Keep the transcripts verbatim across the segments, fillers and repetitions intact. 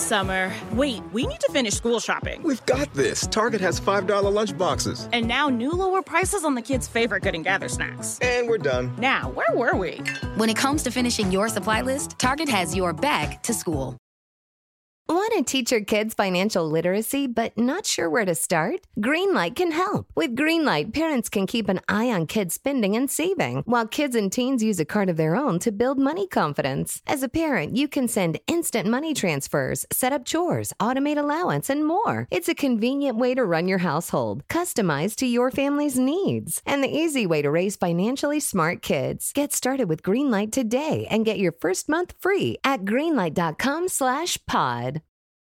summer. Wait, we need to finish school shopping. We've got this. Target has five dollar lunch boxes. And now new lower prices on the kids' favorite Good and Gather snacks. And we're done. Now, where were we? When it comes to finishing your supply list, Target has your back to school. Want to teach your kids financial literacy but not sure where to start? Greenlight can help. With Greenlight, parents can keep an eye on kids' spending and saving, while kids and teens use a card of their own to build money confidence. As a parent, you can send instant money transfers, set up chores, automate allowance, and more. It's a convenient way to run your household, customized to your family's needs, and the easy way to raise financially smart kids. Get started with Greenlight today and get your first month free at greenlight.com slash pod.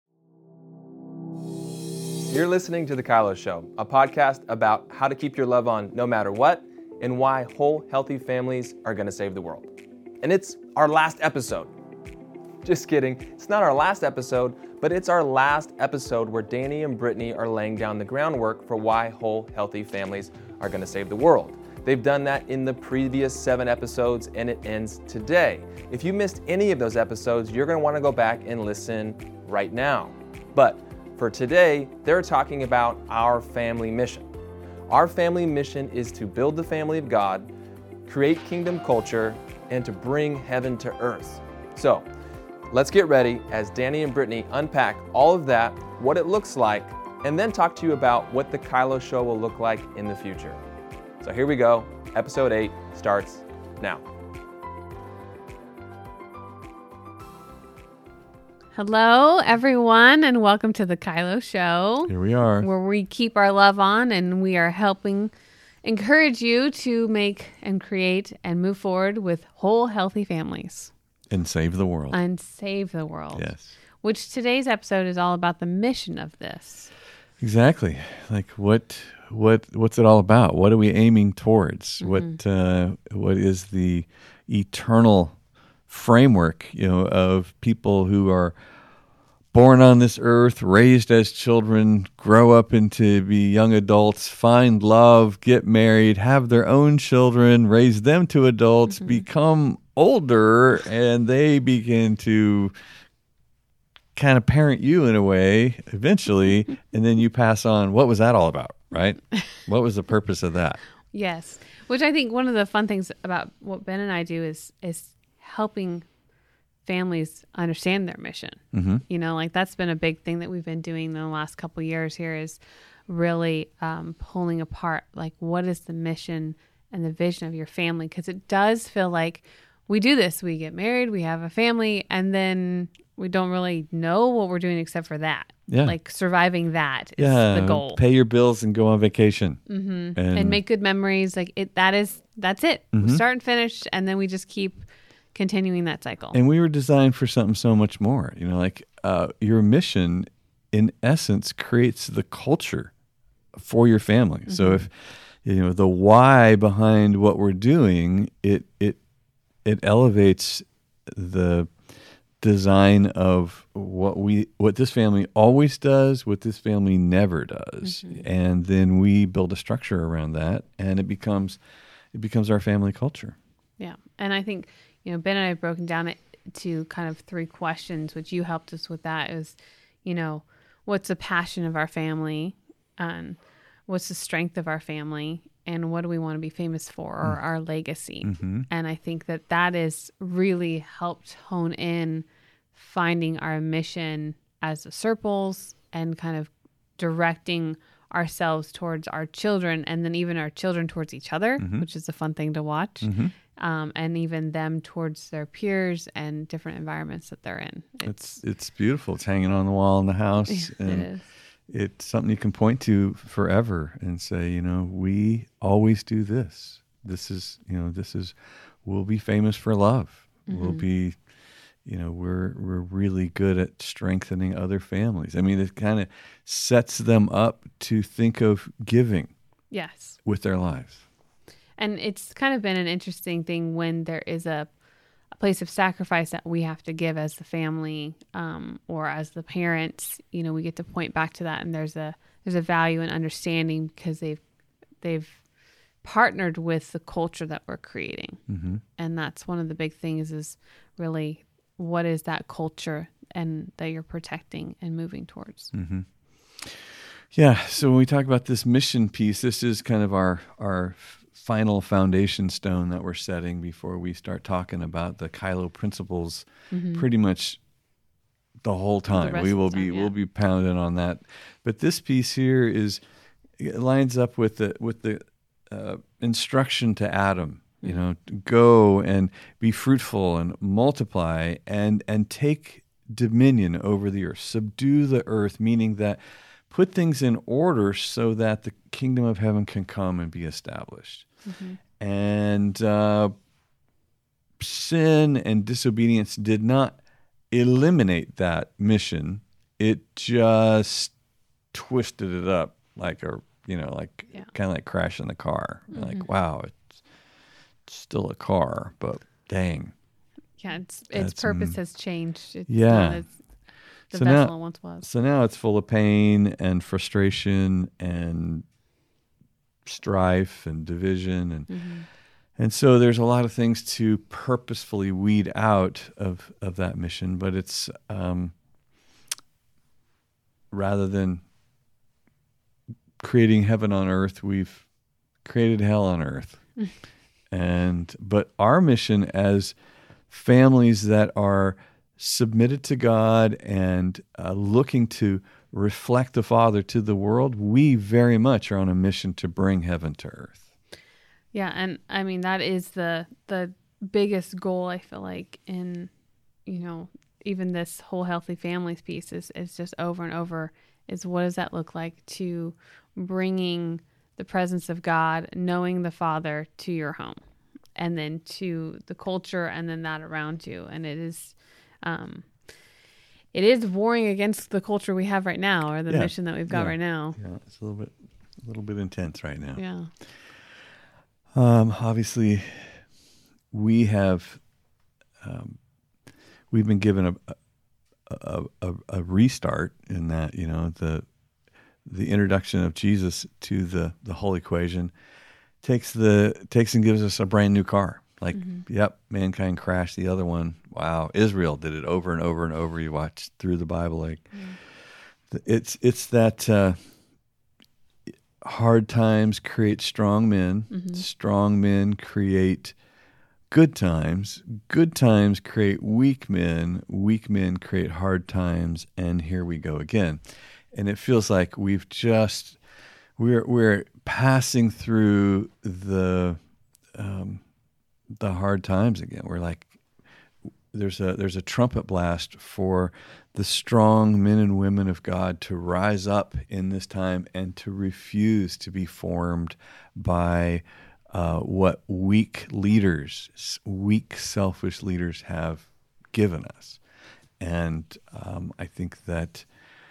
You're listening to The Kylo Show, a podcast about how to keep your love on no matter what and why whole, healthy families are going to save the world. And it's our last episode. Just kidding. It's not our last episode, but it's our last episode where Danny and Brittany are laying down the groundwork for why whole, healthy families are going to save the world. They've done that in the previous seven episodes, and it ends today. If you missed any of those episodes, you're going to want to go back and listen right now. But for today, they're talking about our family mission. Our family mission is to build the family of God, create kingdom culture, and to bring heaven to earth. So let's get ready as Danny and Brittany unpack all of that, what it looks like, and then talk to you about what the Kylo Show will look like in the future. So here we go. Episode eight starts now. Hello, everyone, and welcome to the Kylo Show. Here we are. Where we keep our love on, and we are helping encourage you to make and create and move forward with whole, healthy families. And save the world. And save the world. Yes. Which today's episode is all about the mission of this. Exactly. Like what what what's it all about? What are we aiming towards? Mm-hmm. What uh, what is the eternal framework, you know, of people who are born on this earth, raised as children, grow up into be young adults, find love, get married, have their own children, raise them to adults, mm-hmm. become older, and they begin to kind of parent you in a way eventually, and then you pass on. What was that all about, right? What was the purpose of that? Yes. Which I think one of the fun things about what Ben and I do is is helping families understand their mission. Mm-hmm. You know, like that's been a big thing that we've been doing in the last couple of years here is really um, pulling apart, like what is the mission and the vision of your family? Because it does feel like we do this. We get married, we have a family, and then we don't really know what we're doing except for that. Yeah. Like surviving that is yeah, the goal. Pay your bills and go on vacation. Mm-hmm. And, and make good memories. Like it, that is, that's it. Mm-hmm. We start and finish, and then we just keep continuing that cycle. And we were designed for something so much more. You know, like uh, your mission, in essence, creates the culture for your family. Mm-hmm. So if, you know, the why behind what we're doing, it it it elevates the design of what we what this family always does, what this family never does. Mm-hmm. And then we build a structure around that, and it becomes it becomes our family culture. Yeah. And I think, you know, Ben and I have broken down it to kind of three questions, which you helped us with. That is, you know, what's the passion of our family? Um, what's the strength of our family? And what do we want to be famous for, or mm. our legacy? Mm-hmm. And I think that that is really helped hone in finding our mission as disciples and kind of directing ourselves towards our children, and then even our children towards each other, mm-hmm. which is a fun thing to watch. Mm-hmm. Um, and even them towards their peers and different environments that they're in. It's it's, it's beautiful. It's hanging on the wall in the house. And it is. It's something you can point to forever and say, you know, we always do this. This is, you know, this is, we'll be famous for love. Mm-hmm. We'll be, you know, we're we're really good at strengthening other families. I mean, it kind of sets them up to think of giving. Yes. With their lives. And it's kind of been an interesting thing when there is a, a place of sacrifice that we have to give as the family, um, or as the parents. You know, we get to point back to that, and there's a there's a value and understanding because they've they've partnered with the culture that we're creating, mm-hmm. and that's one of the big things. Is really what is that culture and that you're protecting and moving towards. Mm-hmm. Yeah. So when we talk about this mission piece, this is kind of our our final foundation stone that we're setting before we start talking about the Kylo principles. Mm-hmm. Pretty much the whole time the we will time, be yeah. we'll be pounding on that. But this piece here is it lines up with the with the uh, instruction to Adam. You know, go and be fruitful and multiply and and take dominion over the earth, subdue the earth, meaning that put things in order so that the kingdom of heaven can come and be established. Mm-hmm. And uh, sin and disobedience did not eliminate that mission. It just twisted it up like a, you know, like yeah. kind of like crashing the car. Mm-hmm. Like, wow, it's still a car, but dang. Yeah, its its purpose um, has changed. It's yeah. not as the so vessel now, once was. So now it's full of pain and frustration and strife and division. And mm-hmm. and so there's a lot of things to purposefully weed out of, of that mission, but it's um, rather than creating heaven on earth, we've created hell on earth. And but our mission as families that are submitted to God and uh, looking to reflect the Father to the world, we very much are on a mission to bring heaven to earth. Yeah, and I mean that is the the biggest goal, I feel like, in, you know, even this whole healthy families piece is, is just over and over is what does that look like to bringing the presence of God, knowing the Father to your home, and then to the culture, and then that around you. And it is, um, it is warring against the culture we have right now, or the yeah. mission that we've got yeah. right now. Yeah, it's a little bit, a little bit intense right now. Yeah. Um, obviously, we have, um, we've been given a, a a a restart in that, you know, the. The introduction of Jesus to the, the whole equation takes the takes and gives us a brand new car. Like, mm-hmm. yep, mankind crashed the other one. Wow, Israel did it over and over and over. You watch through the Bible, like mm. it's it's that uh, hard times create strong men. Mm-hmm. Strong men create good times. Good times create weak men. Weak men create hard times. And here we go again. And it feels like we've just we're we're passing through the um, the hard times again. We're like there's a there's a trumpet blast for the strong men and women of God to rise up in this time and to refuse to be formed by uh, what weak leaders, weak selfish leaders have given us. And um, I think that.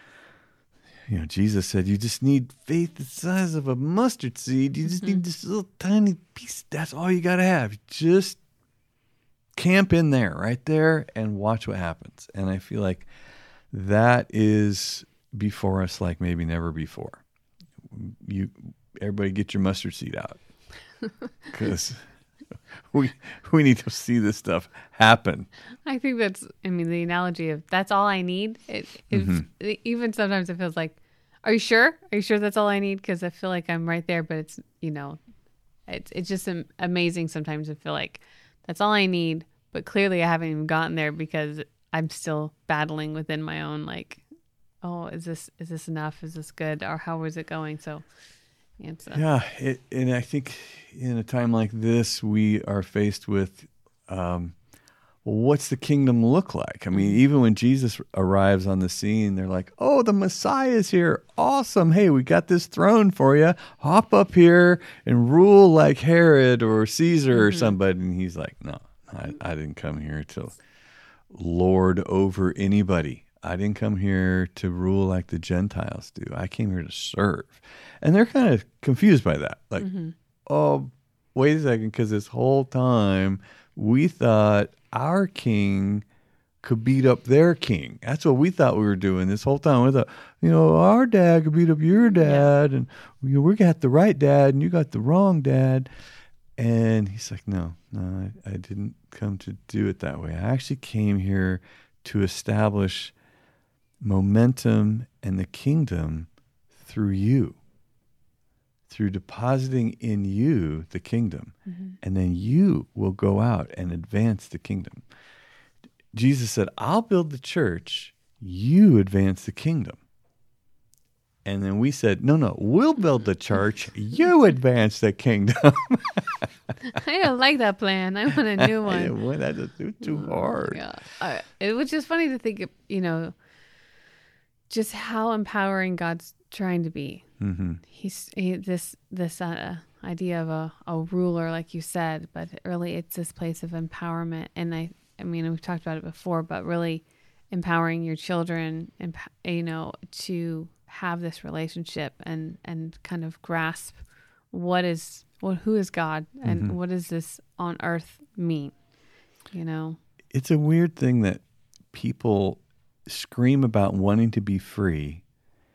You know, Jesus said, you just need faith the size of a mustard seed. You just mm-hmm. need this little tiny piece. That's all you got to have. Just camp in there, right there, and watch what happens. And I feel like that is before us like maybe never before. You, everybody get your mustard seed out. Because we we need to see this stuff happen. I think that's, I mean, the analogy of that's all I need. It, it's, mm-hmm. Even sometimes it feels like, are you sure? Are you sure that's all I need? Because I feel like I'm right there, but it's, you know, it's it's just amazing sometimes to feel like that's all I need, but clearly I haven't even gotten there because I'm still battling within my own, like, oh, is this is this enough? Is this good? Or how is it going? So, it's a, yeah, it, and I think in a time like this, we are faced with, um, well, what's the kingdom look like? I mean, mm-hmm. even when Jesus arrives on the scene, they're like, oh, the Messiah is here. Awesome. Hey, we got this throne for you. Hop up here and rule like Herod or Caesar mm-hmm. or somebody. And he's like, no, I, I didn't come here to lord over anybody. I didn't come here to rule like the Gentiles do. I came here to serve. And they're kind of confused by that. Like, mm-hmm. oh, wait a second, because this whole time we thought our king could beat up their king. That's what we thought we were doing this whole time. We thought, you know, our dad could beat up your dad, yeah. and you know, we got the right dad, and you got the wrong dad. And he's like, no, no, I, I didn't come to do it that way. I actually came here to establish momentum and the kingdom through you, through depositing in you the kingdom. Mm-hmm. And then you will go out and advance the kingdom. Jesus said, I'll build the church, you advance the kingdom. And then we said, no, no, we'll build the church, you advance the kingdom. I don't like that plan. I want a new one. Well, that's too, too hard. Yeah. Uh, it was just funny to think, of, you know, just how empowering God's trying to be. Mm-hmm. He's he, this this uh, idea of a, a ruler, like you said, but really it's this place of empowerment. And I, I mean, we've talked about it before, but really empowering your children, emp- you know, to have this relationship and, and kind of grasp what is, what, who is God and mm-hmm. what does this on earth mean? You know, it's a weird thing that people scream about wanting to be free,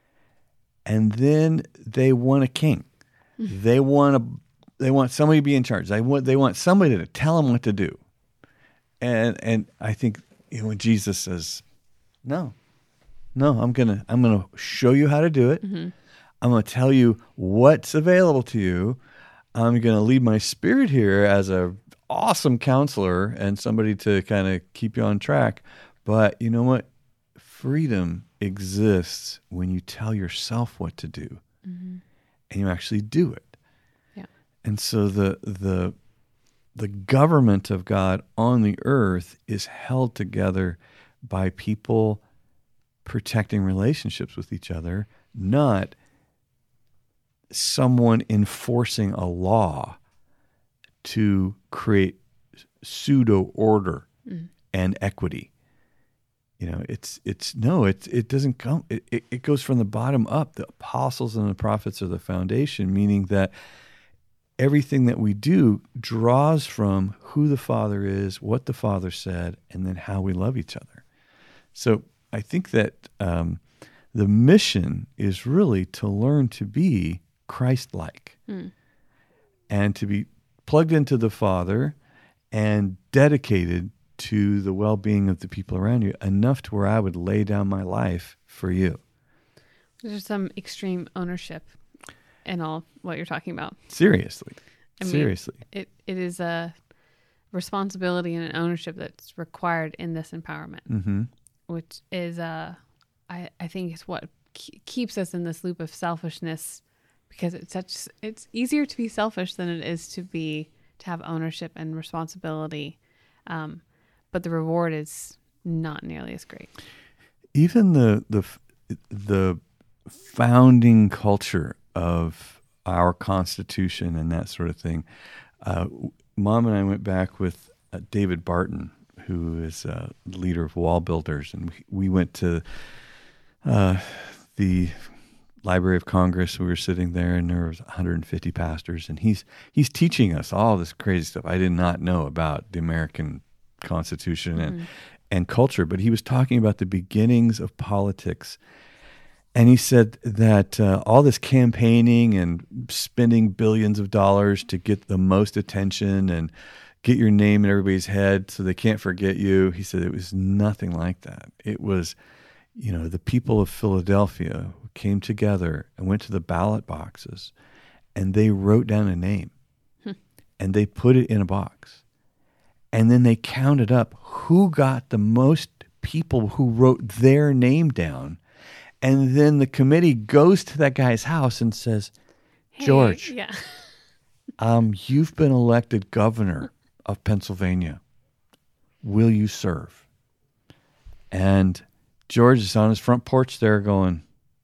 and then they want a king. Mm-hmm. They want a, they want somebody to be in charge. They want, they want somebody to tell them what to do. And, and I think, you know, when Jesus says, no, No, I'm gonna I'm gonna show you how to do it. Mm-hmm. I'm gonna tell you what's available to you. I'm gonna lead my spirit here as a awesome counselor and somebody to kind of keep you on track. But you know what? Freedom exists when you tell yourself what to do, mm-hmm. and you actually do it. Yeah. And so the the the government of God on the earth is held together by people protecting relationships with each other, not someone enforcing a law to create pseudo order mm. and equity. You know, it's it's no, it's it doesn't come. It, it it goes from the bottom up. The apostles and the prophets are the foundation, meaning that everything that we do draws from who the Father is, what the Father said, and then how we love each other. So I think that um, the mission is really to learn to be Christ-like mm. and to be plugged into the Father and dedicated to the well-being of the people around you, enough to where I would lay down my life for you. There's some extreme ownership in all what you're talking about. Seriously. I mean, Seriously. It, it is a responsibility and an ownership that's required in this empowerment. Mm-hmm. Which is, uh, I, I think, is what ke- keeps us in this loop of selfishness, because it's such it's easier to be selfish than it is to be to have ownership and responsibility, um, but the reward is not nearly as great. Even the the the founding culture of our Constitution and that sort of thing. Uh, Mom and I went back with uh, David Barton, who is a leader of Wall Builders, and we, we went to uh, the Library of Congress. We were sitting there, and there was one hundred fifty pastors, and he's he's teaching us all this crazy stuff I did not know about the American Constitution and mm-hmm. and culture. But he was talking about the beginnings of politics, and he said that uh, all this campaigning and spending billions of dollars to get the most attention and get your name in everybody's head so they can't forget you. He said it was nothing like that. It was, you know, the people of Philadelphia who came together and went to the ballot boxes, and they wrote down a name hmm. and they put it in a box. And then they counted up who got the most people who wrote their name down. And then the committee goes to that guy's house and says, hey, George, yeah. um, you've been elected governor of Pennsylvania. Will you serve? And George is on his front porch there going,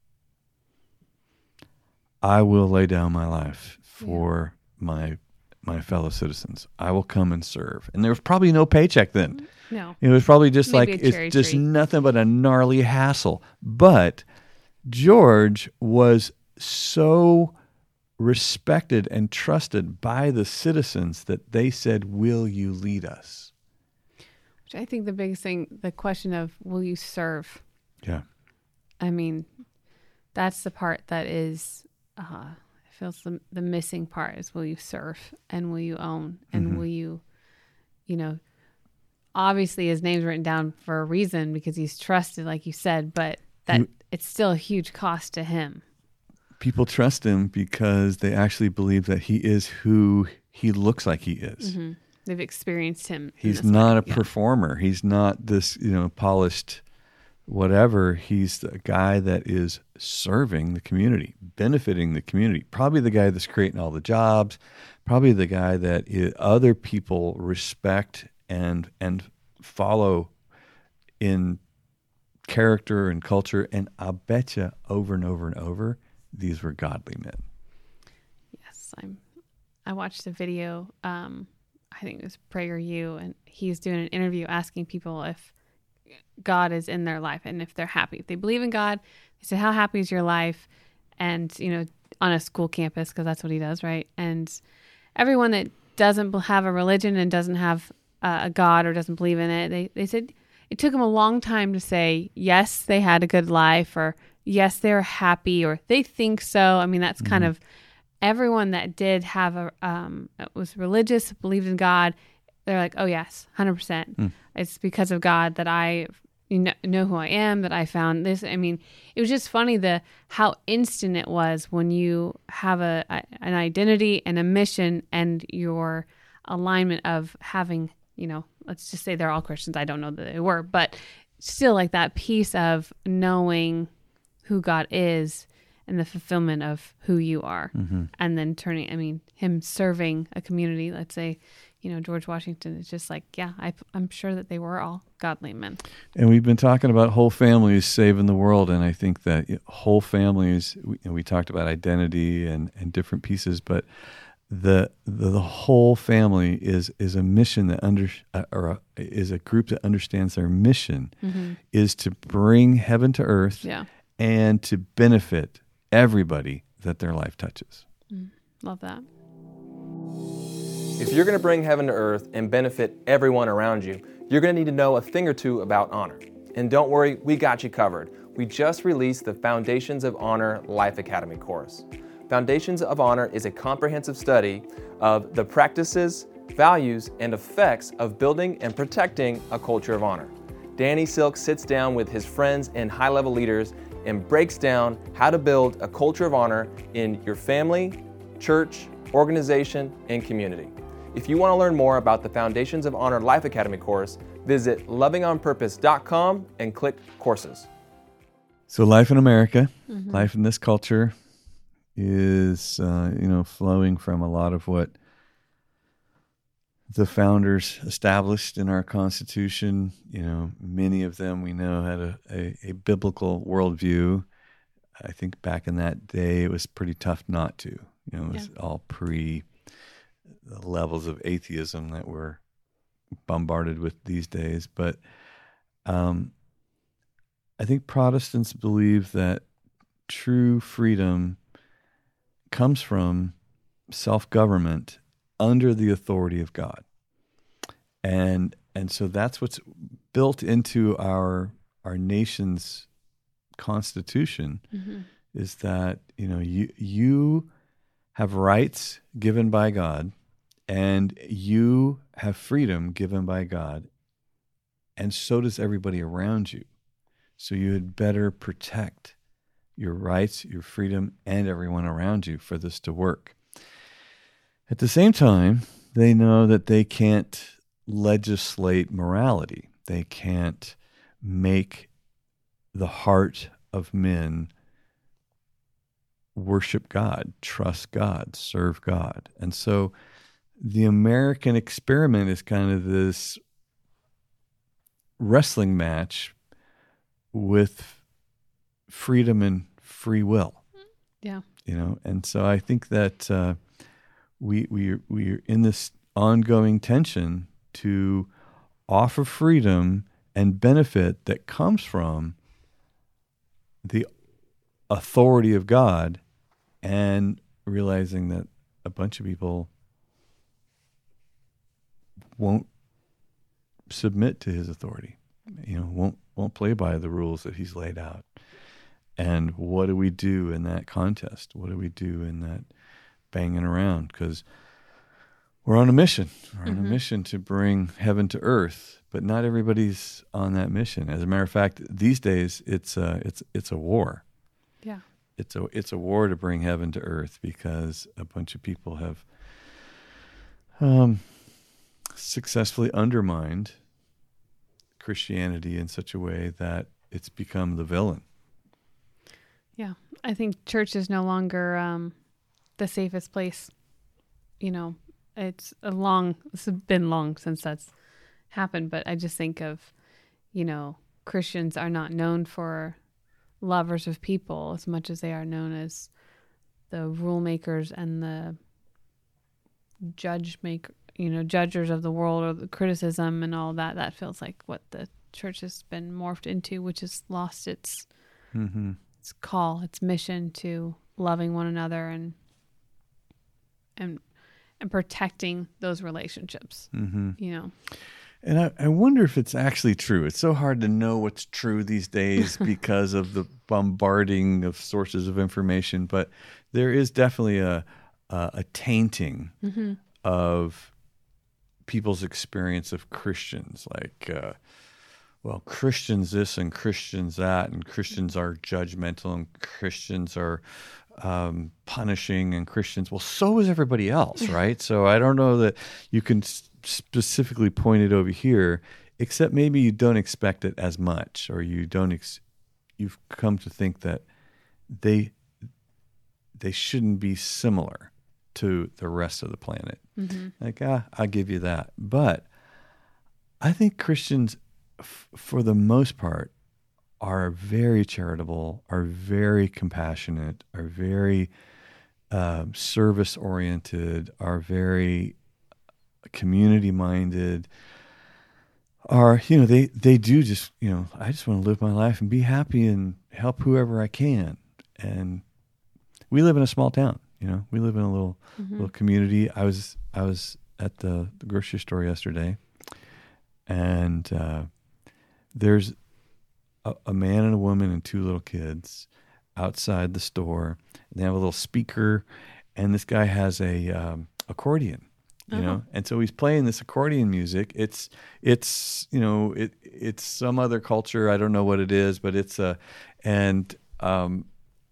I will lay down my life for yeah. my my fellow citizens. I will come and serve. And there was probably no paycheck then. No. It was probably just Maybe like, it's just treat. nothing but a gnarly hassle. But George was so respected and trusted by the citizens that they said, will you lead us? Which I think the biggest thing, the question of will you serve? Yeah. I mean, that's the part that is, uh, I feel the, the missing part is will you serve and will you own and mm-hmm. will you, you know, obviously his name's written down for a reason because he's trusted, like you said, but that He- it's still a huge cost to him. People trust him because they actually believe that he is who he looks like he is. Mm-hmm. They've experienced him. in He's this not way. a Yeah. performer. He's not this, you know, polished whatever. He's the guy that is serving the community, benefiting the community. Probably the guy that's creating all the jobs. Probably the guy that i other people respect and and follow in character and culture. And I'll bet you over and over and over, these were godly men. Yes, I'm. I watched a video. Um, I think it was PragerU, and he's doing an interview asking people if God is in their life and if they're happy. If they believe in God, they say, "How happy is your life?" And you know, on a school campus, because that's what he does, right? And everyone that doesn't bel- have a religion and doesn't have uh, a God or doesn't believe in it, they they said it took them a long time to say yes, they had a good life, or yes, they're happy, or they think so. I mean, that's mm-hmm. kind of everyone that did have a um was religious, believed in God. They're like, oh yes, one hundred percent. Mm. It's because of God that I you know, know who I am, that I found this. I mean, it was just funny the how instant it was when you have a, a an identity and a mission and your alignment of having, you know, let's just say they're all Christians. I don't know that they were, but still like that piece of knowing who God is and the fulfillment of who you are. Mm-hmm. And then turning, I mean, him serving a community, let's say, you know, George Washington, is just like, yeah, I, I'm sure that they were all godly men. And we've been talking about whole families saving the world. And I think that whole families, we, you know, we talked about identity and, and different pieces, but the, the the whole family is is a mission that under uh, or a, is a group that understands their mission mm-hmm. is to bring heaven to earth yeah. and to benefit everybody that their life touches. Mm, love that. If you're going to bring heaven to earth and benefit everyone around you, you're going to need to know a thing or two about honor. And don't worry, we got you covered. We just released the Foundations of Honor Life Academy course. Foundations of Honor is a comprehensive study of the practices, values, and effects of building and protecting a culture of honor. Danny Silk sits down with his friends and high-level leaders and breaks down how to build a culture of honor in your family, church, organization, and community. If you want to learn more about the Foundations of Honor Life Academy course, visit loving on purpose dot com and click courses. So life in America, mm-hmm. life in this culture is, uh, you know, flowing from a lot of what the founders established in our Constitution. You know, many of them we know had a, a, a biblical worldview. I think back in that day, it was pretty tough not to. You know, it was yeah. all pre the levels of atheism that we're bombarded with these days. But um, I think Protestants believe that true freedom comes from self-government under the authority of God. And and so that's what's built into our our nation's constitution mm-hmm. is that, you know, you you have rights given by God and you have freedom given by God, and so does everybody around you. So you had better protect your rights, your freedom, and everyone around you for this to work. At the same time, they know that they can't legislate morality. They can't make the heart of men worship God, trust God, serve God. And so the American experiment is kind of this wrestling match with freedom and free will. Yeah. You know, and so I think that uh, we we we're in this ongoing tension to offer freedom and benefit that comes from the authority of God, and realizing that a bunch of people won't submit to his authority, you know, won't won't play by the rules that he's laid out. And what do we do in that contest? What do we do in that banging around? Because we're on a mission. We're on mm-hmm. a mission to bring heaven to earth, but not everybody's on that mission. As a matter of fact, these days it's uh, it's it's a war. Yeah. It's a it's a war to bring heaven to earth because a bunch of people have um, successfully undermined Christianity in such a way that it's become the villain. Yeah, I think church is no longer um, the safest place. You know, it's a long, it's been long since that's happened, but I just think of, you know, Christians are not known for lovers of people as much as they are known as the rule makers and the judge make, you know, judgers of the world, or the criticism and all that. That feels like what the church has been morphed into, which has lost its Mm-hmm. its call, its mission to loving one another and and and protecting those relationships. Mm-hmm. You know. And I, I wonder if it's actually true. It's so hard to know what's true these days because of the bombarding of sources of information. But there is definitely a a, a tainting Mm-hmm. of people's experience of Christians. Like, uh, well, Christians this and Christians that, and Christians are judgmental, and Christians are um, punishing, and Christians, well, so is everybody else, right? So I don't know that you can s- specifically point it over here, except maybe you don't expect it as much, or you don't. Ex- you've come to think that they they shouldn't be similar to the rest of the planet. Mm-hmm. Like, ah, I'll give you that, but I think Christians, f- for the most part, are very charitable, are very compassionate, are very um, service-oriented, are very community-minded, are, you know, they, they do just, you know, I just want to live my life and be happy and help whoever I can. And we live in a small town, you know, we live in a little Mm-hmm. little community. I was I was at the, the grocery store yesterday, and uh, there's a, a man and a woman and two little kids outside the store. And they have a little speaker, and this guy has a um, accordion, you Uh-huh. know, and so he's playing this accordion music. It's it's you know it it's some other culture. I don't know what it is, but it's a and um,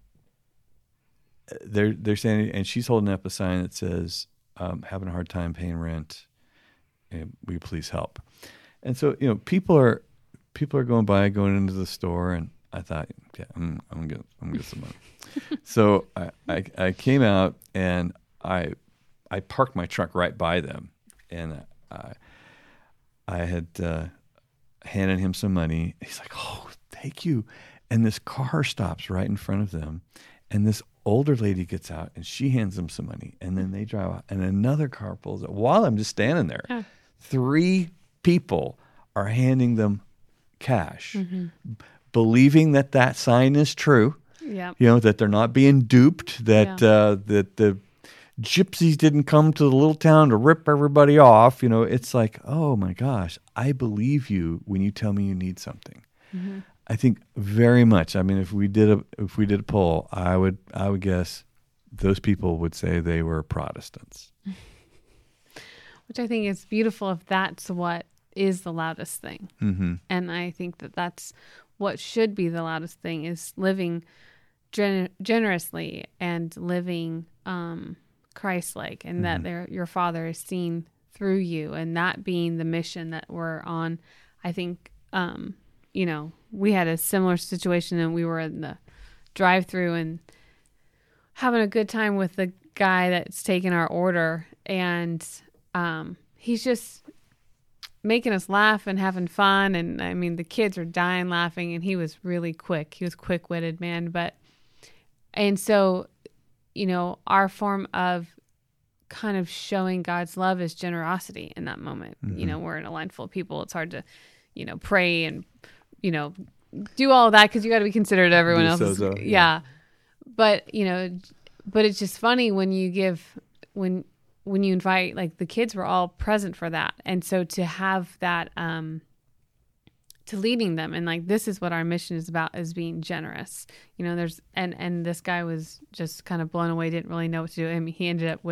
they're they're saying, and she's holding up a sign that says, um, "Having a hard time paying rent. And will you please help?" And so, you know, people are people are going by, going into the store, and I thought, yeah, I'm I'm gonna I'm gonna get some money. So I, I I came out and I I parked my truck right by them, and I I had uh, handed him some money. He's like, "Oh, thank you," and this car stops right in front of them, and this older lady gets out and she hands them some money, and then they drive out, and another car pulls up while I'm just standing there. Huh. Three people are handing them cash, Mm-hmm. b- believing that that sign is true. Yeah. You know, that they're not being duped, that Yeah. uh, that the gypsies didn't come to the little town to rip everybody off. You know, it's like, oh my gosh, I believe you when you tell me you need something. Mm-hmm. I think very much. I mean, if we did a if we did a poll, I would I would guess those people would say they were Protestants. Which I think is beautiful if that's what is the loudest thing. Mm-hmm. And I think that that's what should be the loudest thing, is living gen- generously and living um, Christ-like, and that there, your Father is seen through you, and that being the mission that we're on. I think, um, you know, we had a similar situation, and we were in the drive-through and having a good time with the guy that's taking our order, and um, he's just making us laugh and having fun. And I mean, the kids are dying laughing, and he was really quick. He was quick-witted, man. But, and so, you know, our form of kind of showing God's love is generosity in that moment. Mm-hmm. You know, we're in a line full of people. It's hard to, you know, pray and, you know, do all of that, because you got to be considerate of everyone Do else's. so-so, yeah. yeah. But, you know, but it's just funny when you give, when, when you invite, like the kids were all present for that. And so to have that, um, to leading them, and like, this is what our mission is about, is being generous. You know, there's, and, and this guy was just kind of blown away, didn't really know what to do. I mean, he ended up with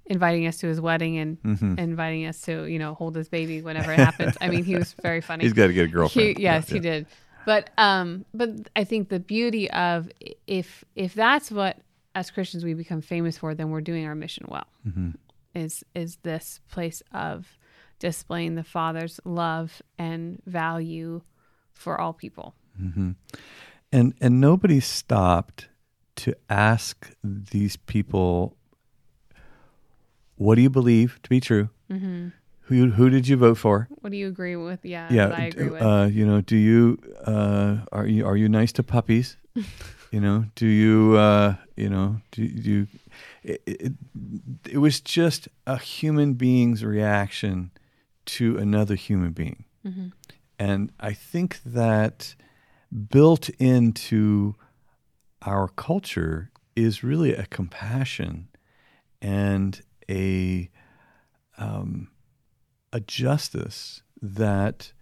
inviting us to his wedding and Mhm. inviting us to, you know, hold his baby whenever it happens. I mean, he was very funny. He's got to get a girlfriend. He, yes, Yeah. he did. But um, but I think the beauty of if if that's what as Christians we become famous for, then we're doing our mission well. Mm-hmm. Is is this place of displaying the Father's love and value for all people? Mm-hmm. And and nobody stopped to ask these people, what do you believe to be true? Mm-hmm. Who who did you vote for? What do you agree with? Yeah, Yeah, that I agree with. Uh, you know, do you uh, are you are you nice to puppies? You know, do you uh, you know do, do you? It, it, it was just a human being's reaction to another human being, Mm-hmm. and I think that built into our culture is really a compassion and a um, a justice that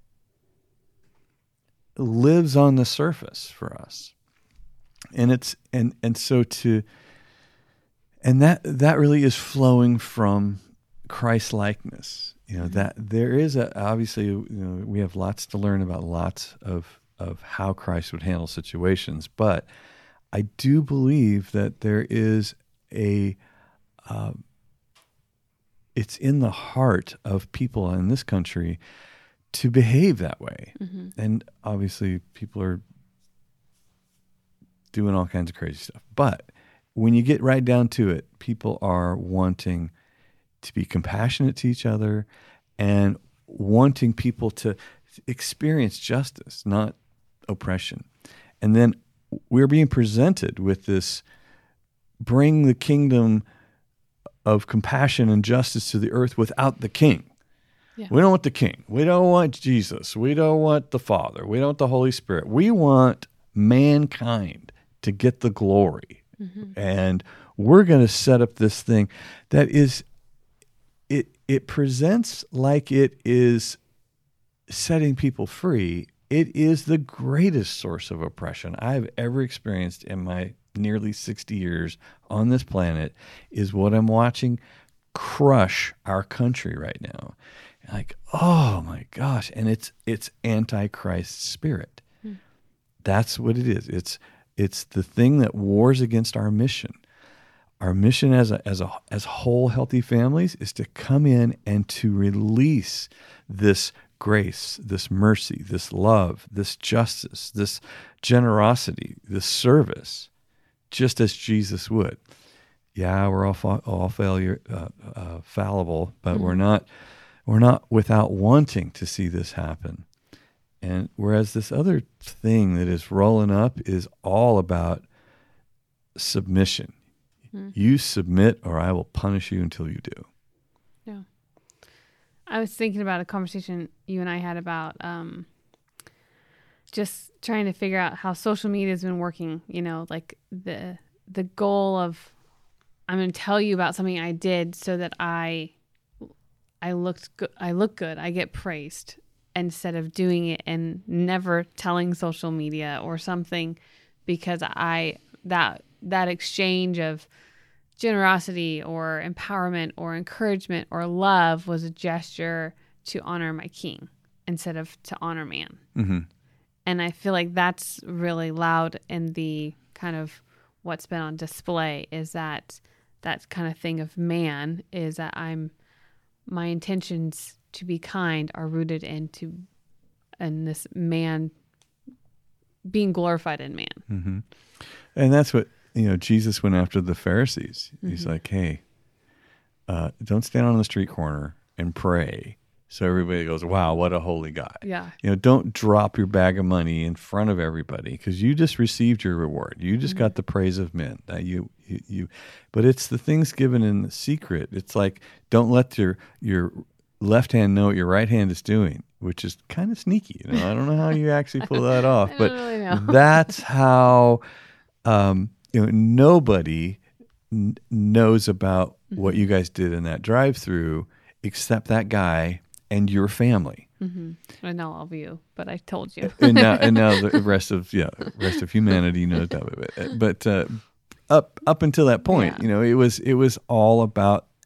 lives on the surface for us, and it's and and so to and that that really is flowing from Christ-likeness. You know, that there is a obviously, you know, we have lots to learn about lots of of how Christ would handle situations, but I do believe that there is a um, it's in the heart of people in this country to behave that way. Mm-hmm. And obviously people are doing all kinds of crazy stuff. But when you get right down to it, people are wanting to be compassionate to each other and wanting people to experience justice, not oppression. And then we're being presented with this, bring the kingdom of compassion and justice to the earth without the king. Yeah. We don't want the king. We don't want Jesus. We don't want the Father. We don't want the Holy Spirit. We want mankind to get the glory. Mm-hmm. And we're going to set up this thing that is, it it presents like it is setting people free. It is the greatest source of oppression I've ever experienced in my nearly sixty years on this planet, is what I'm watching crush our country right now. Like, oh my gosh. And it's it's Antichrist spirit. Hmm. That's what it is. It's it's the thing that wars against our mission. Our mission as a as a as whole healthy families is to come in and to release this grace, this mercy, this love, this justice, this generosity, this service, just as Jesus would. Yeah, we're all fa- all failure uh, uh, fallible, but mm-hmm. we're not we're not without wanting to see this happen. And whereas this other thing that is rolling up is all about submission. Mm-hmm. You submit, or I will punish you until you do. Yeah. I was thinking about a conversation you and I had about um, just trying to figure out how social media has been working. You know, like the the goal of, I'm going to tell you about something I did so that I I looked good. I look good. I get praised, instead of doing it and never telling social media or something, because I that that exchange of generosity or empowerment or encouragement or love was a gesture to honor my king instead of to honor man. Mm-hmm. And I feel like that's really loud in the kind of what's been on display, is that that kind of thing of man is that I'm, my intentions to be kind are rooted into, in this man being glorified in man. Mm-hmm. And that's what, you know, Jesus went after the Pharisees. He's Mm-hmm. like, hey, uh, don't stand on the street corner and pray so everybody goes, wow, what a holy guy. Yeah. You know, don't drop your bag of money in front of everybody, because you just received your reward. You just Mm-hmm. got the praise of men. That you, you, you, but it's the things given in the secret. It's like, don't let your your left hand know what your right hand is doing, which is kind of sneaky. You know, I don't know how you actually pull that off, I but don't really know. that's how. Um, you know, nobody n- knows about Mm-hmm. what you guys did in that drive-through except that guy and your family. Mm-hmm. I know all of you, but I told you. and now, and now the rest of yeah, rest of humanity knows that. But, but uh, up up until that point, Yeah. you know, it was it was all about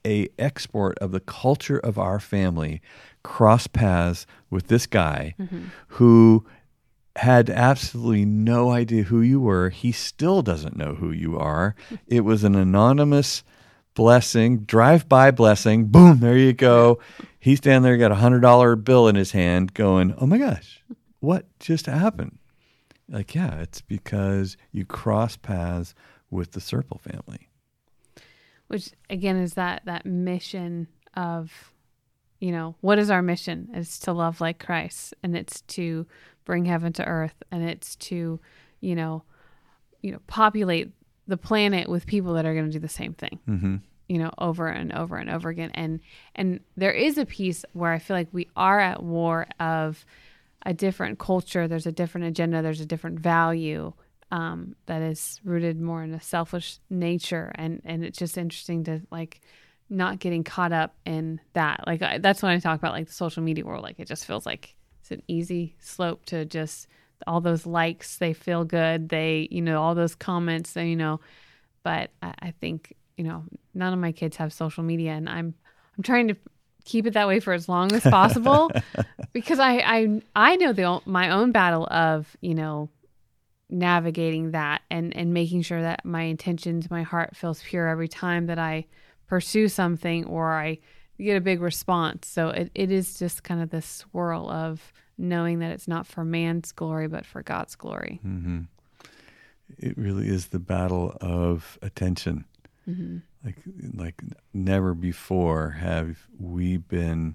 a export of the culture of our family cross paths with this guy mm-hmm. who had absolutely no idea who you were. He still doesn't know who you are. It was an anonymous blessing, drive-by blessing. Boom, there you go. He's standing there, got a one hundred dollar bill in his hand going, oh my gosh, what just happened? Like, yeah, it's because you cross paths with the Serple family. Which, again, is that that mission of, you know, what is our mission? It's to love like Christ, and it's to bring heaven to earth, and it's to, you know, you know, populate the planet with people that are going to do the same thing, mm-hmm. you know, over and over and over again. And and there is a piece where I feel like we are at war of a different culture. There's a different agenda. There's a different value um, that is rooted more in a selfish nature. And, and it's just interesting to like not getting caught up in that. Like I, that's when I talk about like the social media world. Like it just feels like it's an easy slope to just all those likes. They feel good. They, you know, all those comments, they, you know, but I, I think, you know, none of my kids have social media, and I'm, I'm trying to keep it that way for as long as possible because I, I, I know the, my own battle of, you know, navigating that and, and making sure that my intentions, my heart feels pure every time that I pursue something or I get a big response. So it, it is just kind of this swirl of knowing that it's not for man's glory, but for God's glory. Mm-hmm. It really is the battle of attention. Mm-hmm. Like, like never before have we been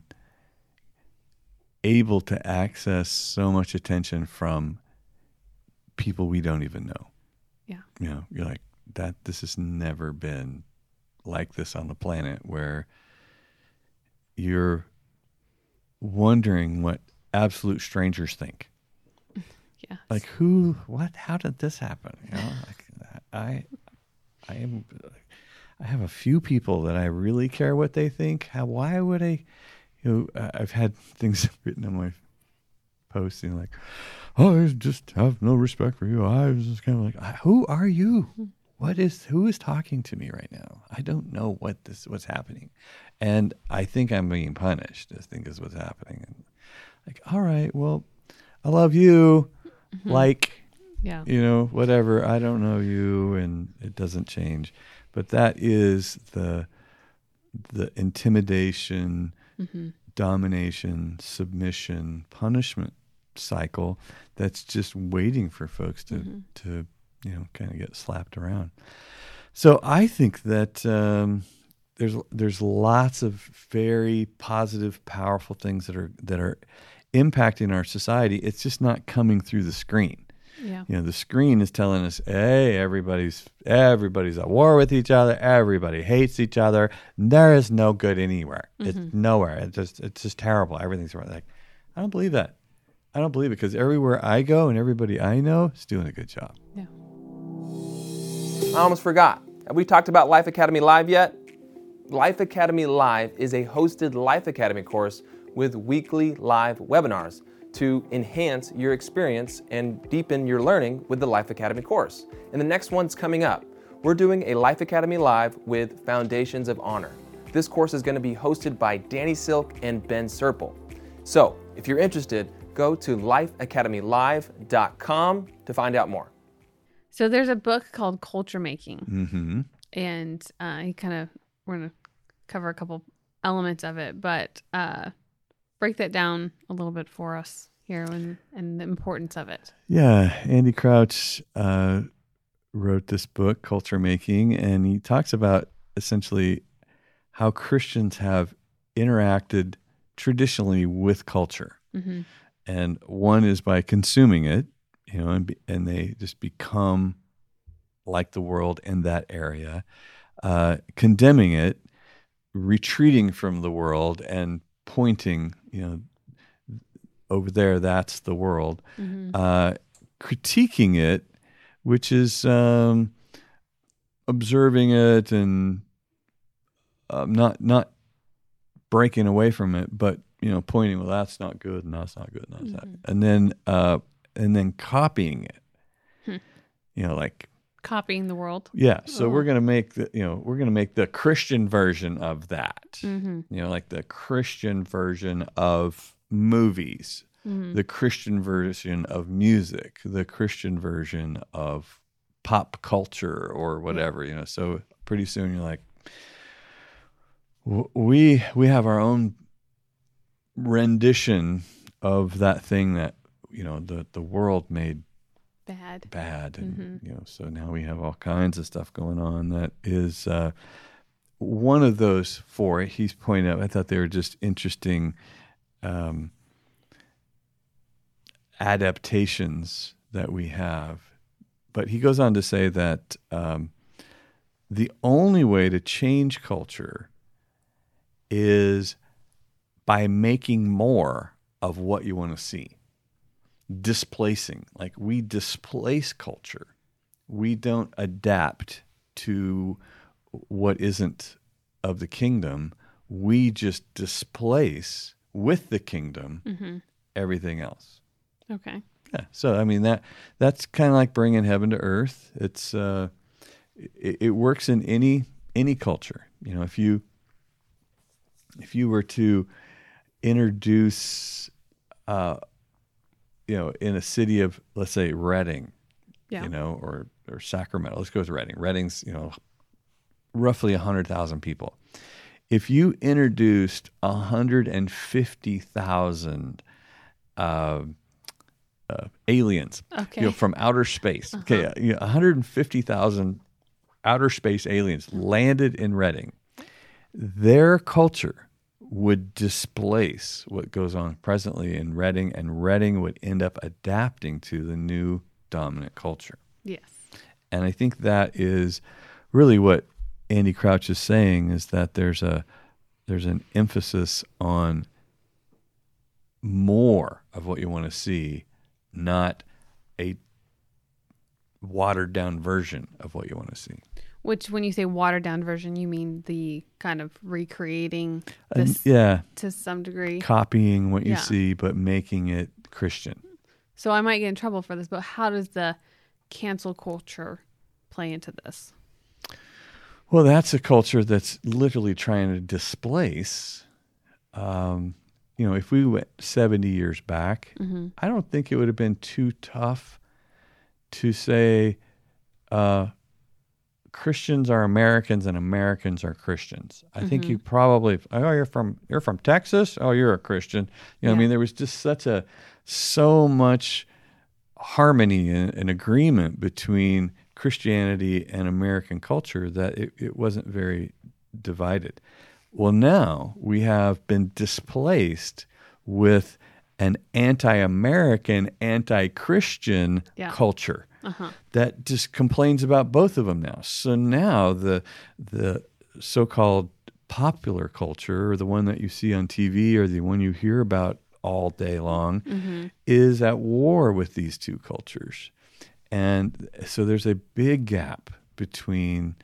able to access so much attention from people we don't even know. Yeah. You know, you're like, that, this has never been like this on the planet, where you're wondering what absolute strangers think. Yeah. Like who, what, how did this happen? You know, like I, I am, I have a few people that I really care what they think. How, why would I, you know, I've had things written on my posts, you know, like, oh, I just have no respect for you. I was just kind of like, who are you? What is, who is talking to me right now? I don't know what this, what's happening. And I think I'm being punished, I think is what's happening. And like, all right, well, I love you. Mm-hmm. Like, yeah, you know, whatever. I don't know you, and it doesn't change. But that is the the intimidation, mm-hmm. domination, submission, punishment cycle that's just waiting for folks to mm-hmm. to you know kind of get slapped around. So I think that um, there's there's lots of very positive, powerful things that are that are impacting our society. It's just not coming through the screen. Yeah. You know, the screen is telling us, hey, everybody's everybody's at war with each other. Everybody hates each other. There is no good anywhere. Mm-hmm. It's nowhere. It's just it's just terrible. Everything's wrong. Like, I don't believe that. I don't believe it, because everywhere I go and everybody I know is doing a good job. Yeah. I almost forgot. Have we talked about Life Academy Live yet? Life Academy Live is a hosted Life Academy course with weekly live webinars to enhance your experience and deepen your learning with the Life Academy course. And the next one's coming up. We're doing a Life Academy Live with Foundations of Honor. This course is going to be hosted by Danny Silk and Ben Serple. So, if you're interested, go to life academy live dot com to find out more. So there's a book called Culture Making. Mm-hmm. And uh, he kind of, we're going to cover a couple elements of it, but uh, break that down a little bit for us here and, and the importance of it. Yeah, Andy Crouch uh, wrote this book, Culture Making, and he talks about essentially how Christians have interacted traditionally with culture. Mm-hmm. And one is by consuming it, you know, and, be, and they just become like the world in that area, uh, condemning it, retreating from the world and pointing, you know, over there, that's the world, mm-hmm. uh, critiquing it, which is um, observing it and uh, not not breaking away from it, but you know, pointing, well, that's not good, and that's not good, and that's mm-hmm. not, and then uh, and then copying it. Hmm. You know, like Copying the world. Yeah, so Oh. we're going to make the, you know, we're going to make the Christian version of that. Mm-hmm. You know, like the Christian version of movies, Mm-hmm. the Christian version of music, the Christian version of pop culture or whatever, you know. So pretty soon you're like, w- we we have our own rendition of that thing that, you know, the the world made Bad. bad, and Mhm. you know, so now we have all kinds of stuff going on that is uh, one of those four. He's pointing out, I thought they were just interesting um, adaptations that we have. But he goes on to say that um, the only way to change culture is by making more of what you want to see. Displacing, like we displace culture. We don't adapt to what isn't of the kingdom. We just displace with the kingdom Mm-hmm. everything else. Okay. Yeah. So I mean that that's kind of like bringing heaven to earth. It's uh, it, it works in any any culture. You know, if you if you were to introduce, uh, you know, in a city of, let's say, Redding, Yeah. you know, or or Sacramento. Let's go with Redding. Redding's, you know, roughly a hundred thousand people. If you introduced a hundred and fifty thousand uh, uh, aliens, Okay. you know, from outer space, okay, Uh-huh. you know, one hundred fifty thousand outer space aliens landed in Redding, their culture would displace what goes on presently in Redding, and Redding would end up adapting to the new dominant culture. Yes. And I think that is really what Andy Crouch is saying, is that there's a there's an emphasis on more of what you want to see, not a watered down version of what you want to see. Which, when you say watered down version, you mean the kind of recreating And, this yeah, to some degree. copying what you Yeah. see, but making it Christian. So I might get in trouble for this, but how does the cancel culture play into this? Well, that's a culture that's literally trying to displace. Um, you know, if we went seventy years back, Mm-hmm. I don't think it would have been too tough to say uh, Christians are Americans and Americans are Christians. I think Mhm. you probably, oh, you're from you're from Texas. Oh, you're a Christian. You know, what I Yeah. mean, there was just such a so much harmony and, and agreement between Christianity and American culture that it, it wasn't very divided. Well, now we have been displaced with an anti-American, anti-Christian Yeah. culture Uh-huh. that just complains about both of them now. So now the the so-called popular culture, or the one that you see on T V, or the one you hear about all day long, Mm-hmm. is at war with these two cultures. And so there's a big gap between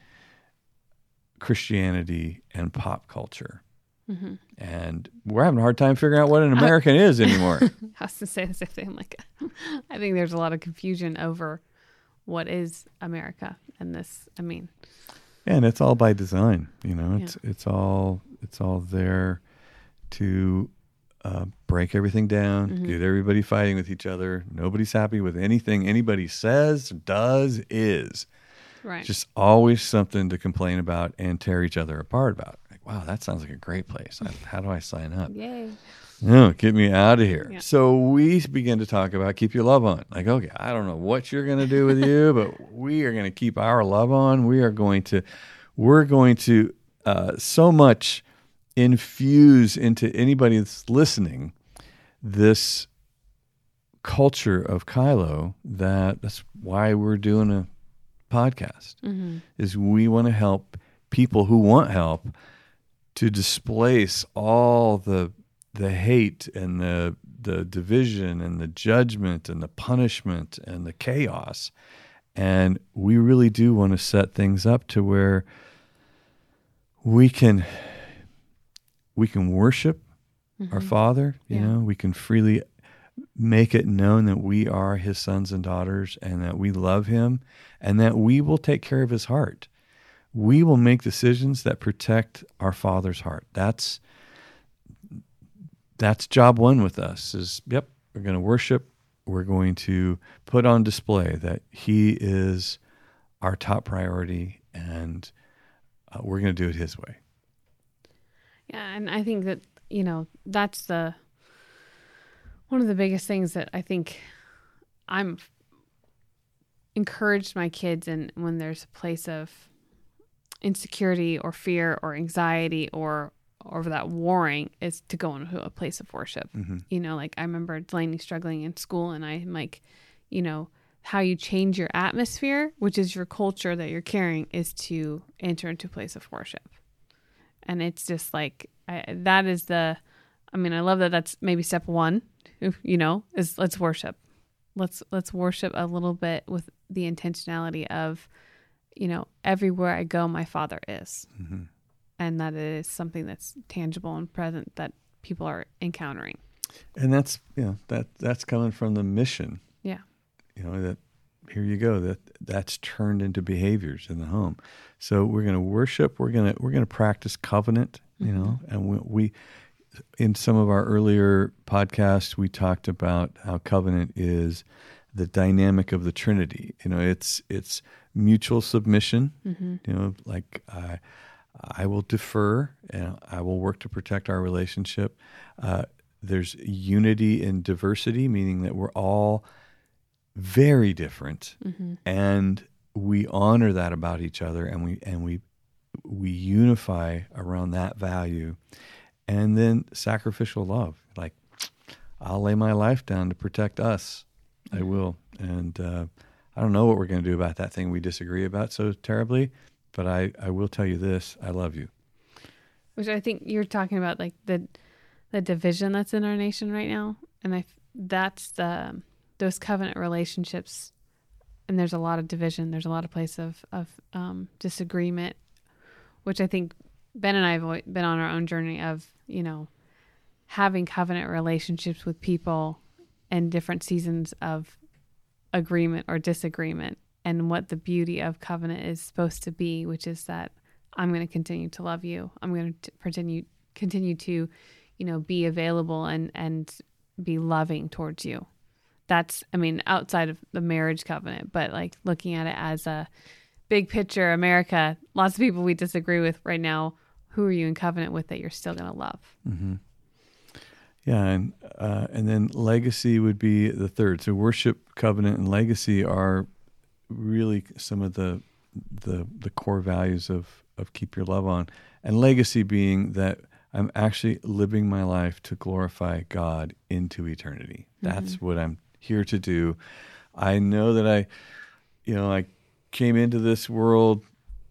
Christianity and pop culture. Mm-hmm. And we're having a hard time figuring out what an American is anymore. I was to say the same thing. I'm like, I think there's a lot of confusion over what is America and this. I mean, And it's all by design, you know. It's it's all it's all there to uh, break everything down, Mhm. get everybody fighting with each other. Nobody's happy with anything anybody says, does, is. right. Just always something to complain about and tear each other apart about. Like, wow, that sounds like a great place. I, how do I sign up? Yay. No, get me out of here. Yeah. So we begin to talk about keep your love on. Like, okay, I don't know what you're going to do with you, but we are going to keep our love on. We are going to, we're going to uh, so much infuse into anybody that's listening this culture of Kylo that that's why we're doing a podcast. Mm-hmm. Is we want to help people who want help to displace all the the hate and the the division and the judgment and the punishment and the chaos. And we really do want to set things up to where we can we can worship Mm-hmm. our Father, you Yeah. know, we can freely make it known that we are his sons and daughters and that we love him and that we will take care of his heart. We will make decisions that protect our Father's heart. That's that's job one with us is, yep, we're going to worship. We're going to put on display that he is our top priority, and uh, we're going to do it his way. Yeah, and I think that, you know, that's the one of the biggest things that I think I'm encouraged my kids in when there's a place of insecurity or fear or anxiety or or that warring is to go into a place of worship. Mm-hmm. You know, like I remember Delaney struggling in school, and I'm like, you know, how you change your atmosphere, which is your culture that you're carrying, is to enter into a place of worship. And it's just like, I, that is the, I mean, I love that that's maybe step one, you know, is let's worship. Let's, let's worship a little bit with the intentionality of, you know, everywhere I go, my Father is. Mm-hmm. And that it is something that's tangible and present that people are encountering. And that's, you know, that that's coming from the mission. Yeah. You know, that here you go, that that's turned into behaviors in the home. So we're going to worship, we're going to we're going to practice covenant, you mm-hmm. know, and we, we in some of our earlier podcasts we talked about how covenant is the dynamic of the Trinity. You know, it's it's mutual submission, mm-hmm. you know, like I I will defer and I will work to protect our relationship. Uh, there's unity in diversity, meaning that we're all very different, mm-hmm. and we honor that about each other, and we and we we unify around that value. And then sacrificial love, like I'll lay my life down to protect us. Mm-hmm. I will, and uh, I don't know what we're going to do about that thing we disagree about so terribly. But I, I will tell you this, I love you. Which I think you're talking about, like the the division that's in our nation right now. And I that's the those covenant relationships. And there's a lot of division. There's a lot of place of, of um, disagreement, which I think Ben and I have been on our own journey of, you know, having covenant relationships with people in different seasons of agreement or disagreement. And what the beauty of covenant is supposed to be, which is that I'm going to continue to love you. I'm going to continue continue to, you know, be available and, and be loving towards you. That's, I mean, outside of the marriage covenant, but like looking at it as a big picture, America, lots of people we disagree with right now. Who are you in covenant with that you're still going to love? Mm-hmm. Yeah, and uh, and then legacy would be the third. So worship, covenant, and legacy are really some of the the the core values of of Keep Your Love On, and legacy being that I'm actually living my life to glorify God into eternity. That's mm-hmm. what I'm here to do. I know that I, you know, I came into this world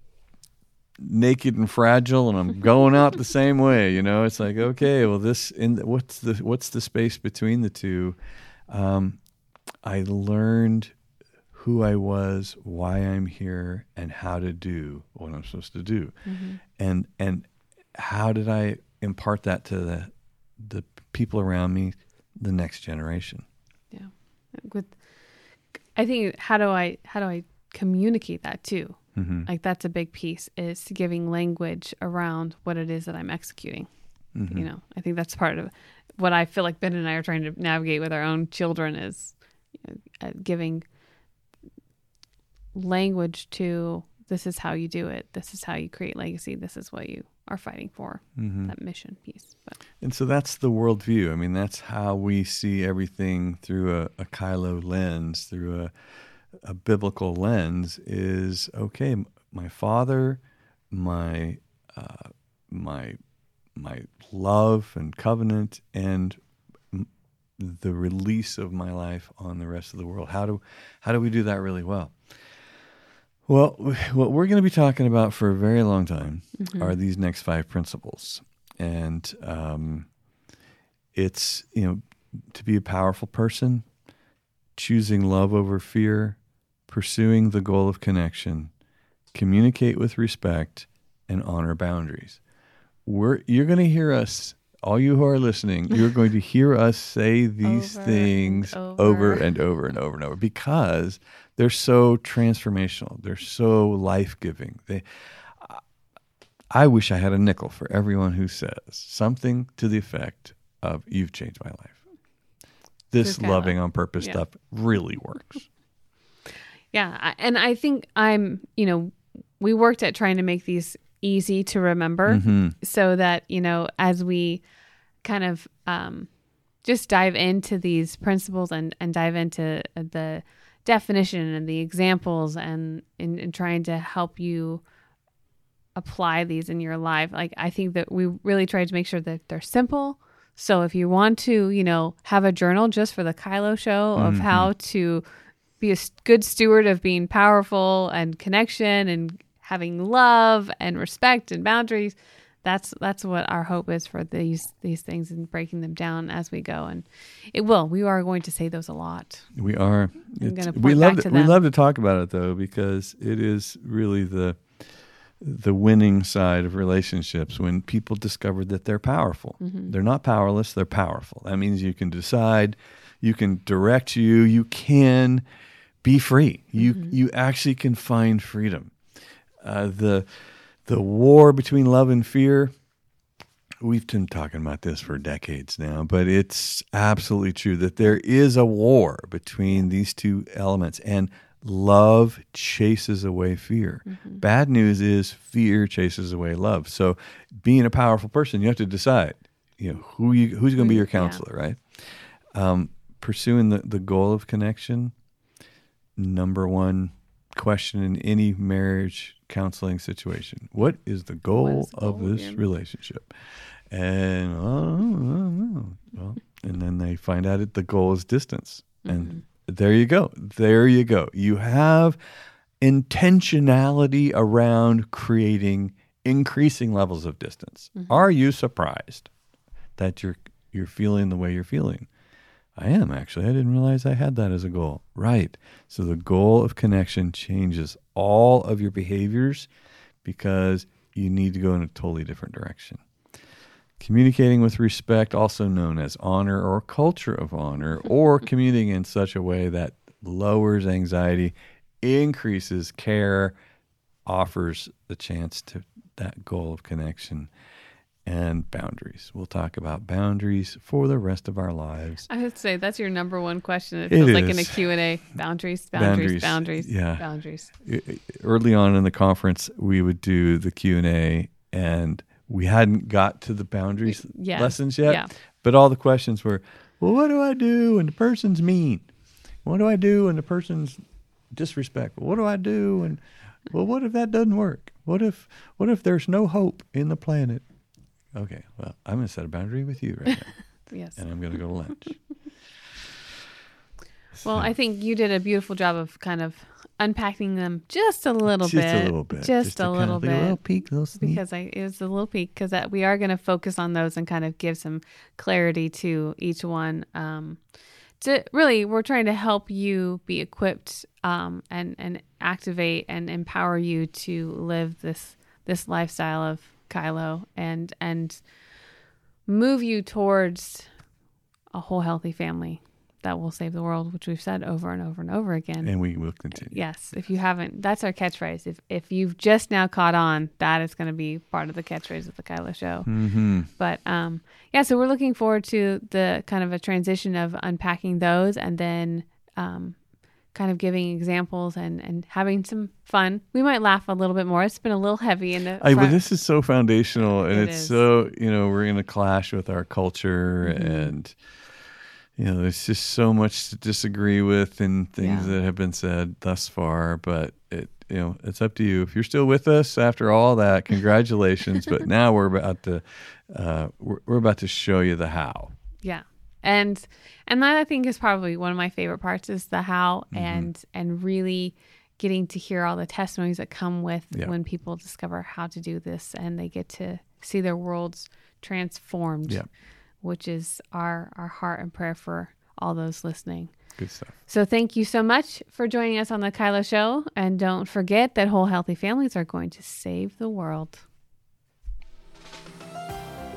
naked and fragile, and I'm going out the same way. You know, it's like, okay, well, this in the, what's the what's the space between the two? Um, I learned who I was, why I'm here, and how to do what I'm supposed to do. Mm-hmm. And and how did I impart that to the the people around me, the next generation? Yeah. With I think how do I how do I communicate that too? Mm-hmm. Like that's a big piece, is giving language around what it is that I'm executing. Mm-hmm. You know, I think that's part of what I feel like Ben and I are trying to navigate with our own children is, you know, giving language to this is how you do it. This is how you create legacy. This is what you are fighting for, mm-hmm. that mission piece. But. And so that's the worldview. I mean, that's how we see everything through a, a Kylo lens, through a, a biblical lens is, okay, my Father, my uh, my my love and covenant, and m- the release of my life on the rest of the world. How do how do we do that really well? Well, what we're going to be talking about for a very long time mm-hmm. are these next five principles. And um, it's, you know, to be a powerful person, choosing love over fear, pursuing the goal of connection, communicate with respect, and honor boundaries. We're, you're going to hear us all you who are listening, you're going to hear us say these Over things and over. over and over and over and over because they're so transformational. They're so life-giving. They, I wish I had a nickel for everyone who says something to the effect of, "You've changed my life." This Through Kyla. loving on purpose Yeah. stuff really works. Yeah. I- And I think I'm, you know, we worked at trying to make these easy to remember Mm-hmm. so that, you know, as we kind of um, just dive into these principles and, and dive into the definition and the examples and in, in trying to help you apply these in your life. Like, I think that we really tried to make sure that they're simple. So if you want to, you know, have a journal just for the Kylo show of Mm-hmm. how to be a s- good steward of being powerful and connection and having love and respect and boundaries, that's that's what our hope is for these these things and breaking them down as we go. And it will. We are going to say those a lot. We are. I'm It's- gonna we point love back to, to we them. love to talk about it though because it is really the the winning side of relationships when people discover that they're powerful. Mm-hmm. They're not powerless, they're powerful. That means you can decide, you can direct you, you can be free. You Mm-hmm. you actually can find freedom. Uh, the the war between love and fear, we've been talking about this for decades now, but it's absolutely true that there is a war between these two elements, and love chases away fear. Mm-hmm. Bad news is fear chases away love. So being a powerful person, you have to decide, you know, who you who's going to be your counselor, right? Um, pursuing the, the goal of connection, number one question in any marriage counseling situation. What is the goal, What is the of goal of this your- relationship? And oh, well, and then they find out that the goal is distance. And there you go. There you go. You have intentionality around creating increasing levels of distance. Are you surprised that you're you're feeling the way you're feeling? I am, actually. I didn't realize I had that as a goal. Right. So the goal of connection changes all of your behaviors because you need to go in a totally different direction. Communicating with respect, also known as honor or culture of honor, or communicating in such a way that lowers anxiety, increases care, offers the chance to that goal of connection. And boundaries. We'll talk about boundaries for the rest of our lives. I would say that's your number one question. It It feels like in a is. Q and A. Boundaries, boundaries, Boundaries, boundaries, yeah. boundaries. Early on in the conference, we would do the Q and A, and we hadn't got to the boundaries Yeah, lessons yet. yeah. But all the questions were, well, what do I do when the person's mean? What do I do when the person's disrespectful? What do I do when, well, what if that doesn't work? What if, what if there's no hope in the planet? Okay, well, I'm going to set a boundary with you right now, Yes. and I'm going to go to lunch. Well, I think you did a beautiful job of kind of unpacking them just a little Just bit. a little bit. Just, to a kind little of bit. A little peek, a little sneak. Because I, it was a little peek because we are going to focus on those and kind of give some clarity to each one. Um, to really, we're trying to help you be equipped um, and and activate and empower you to live this this lifestyle of Kylo and and move you towards a whole healthy family that will save the world, which we've said over and over and over again. And we will continue. Yes, if you haven't, that's our catchphrase. If if you've just now caught on, that is going to be part of the catchphrase of the Kylo Show. Mm-hmm. But um, yeah, so we're looking forward to the kind of a transition of unpacking those and then um, kind of giving examples and, and having some fun. We might laugh a little bit more. It's been a little heavy in the I, but front. this is so foundational, and It it's is. so, you know, we're in a clash with our culture, Mm-hmm. and you know, there's just so much to disagree with and things Yeah. that have been said thus far. But it, you know, it's up to you. If you're still with us after all that, congratulations. But now we're about to, uh, we're, we're about to show you the how. Yeah. And and that I think is probably one of my favorite parts is the how Mm-hmm. and and really getting to hear all the testimonies that come with Yeah. when people discover how to do this and they get to see their worlds transformed, Yeah. which is our our heart and prayer for all those listening. Good stuff. So thank you so much for joining us on the Kylo Show, and don't forget that whole healthy families are going to save the world.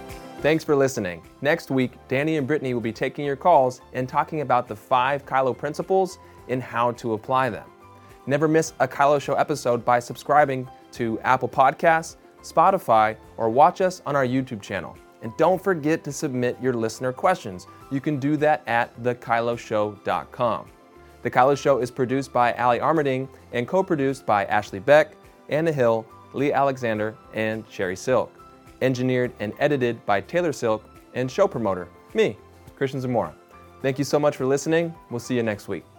Thanks for listening. Next week, Danny and Brittany will be taking your calls and talking about the five Kylo principles and how to apply them. Never miss a Kylo Show episode by subscribing to Apple Podcasts, Spotify, or watch us on our YouTube channel. And don't forget to submit your listener questions. You can do that at the kylo show dot com. The Kylo Show is produced by Ali Armerding and co-produced by Ashley Beck, Anna Hill, Lee Alexander, and Sherry Silk. Engineered and edited by Taylor Silk and show promoter, me, Christian Zamora. Thank you so much for listening. We'll see you next week.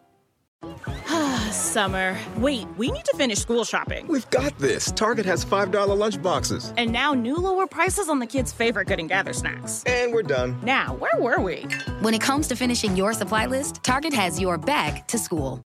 Summer. Wait, we need to finish school shopping. We've got this. Target has five dollar lunch boxes. And now new lower prices on the kids' favorite Good and Gather snacks. And we're done. Now, where were we? When it comes to finishing your supply list, Target has your back to school.